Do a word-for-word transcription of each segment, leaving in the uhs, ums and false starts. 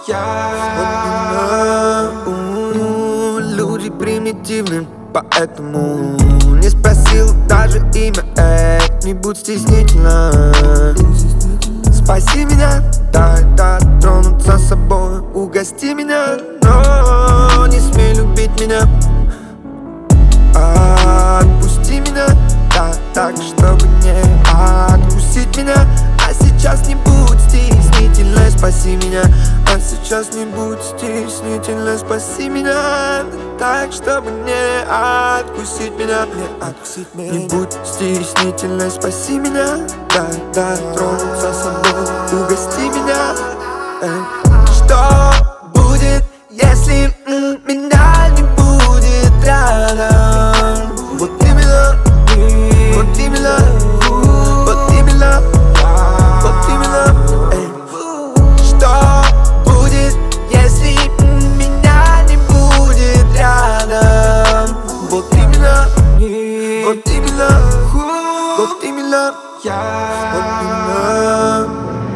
я. Вот именно, люди примитивны, поэтому не спросил даже имя, эй, не будь стеснительна. Спаси меня, дай дотронуться собой, угости меня, но не смей любить меня. Отпусти меня, да, так, чтобы не откусить меня. А сейчас не будь стеснительной, спаси меня. А сейчас не будь стеснительной, спаси меня, так, чтобы не откусить меня, не откусить меня. Не будь стеснительной, спаси меня, да, дотронуться собой, угости меня. Эй. Что будет, если м, меня не будет рядом? Вот именно, вот именно, вот именно, вот именно, эй. Что будет, если меня не будет рядом? Вот именно, вот именно, вот именно, я, вот именно.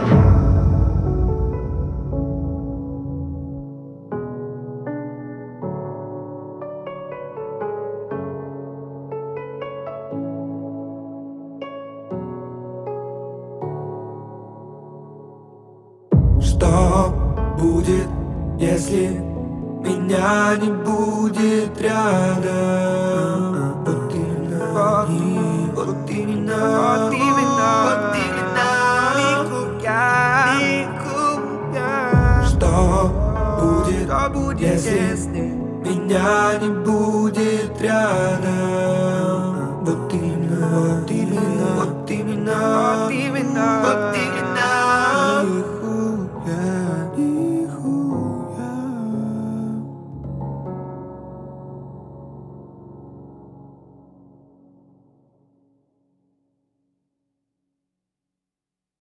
Что будет, если меня не будет рядом? Вот именно, вот именно, вот именно, вот именно, Что будет, если меня не будет рядом? Вот именно, вот именно, вот именно, вот именно, вот именно.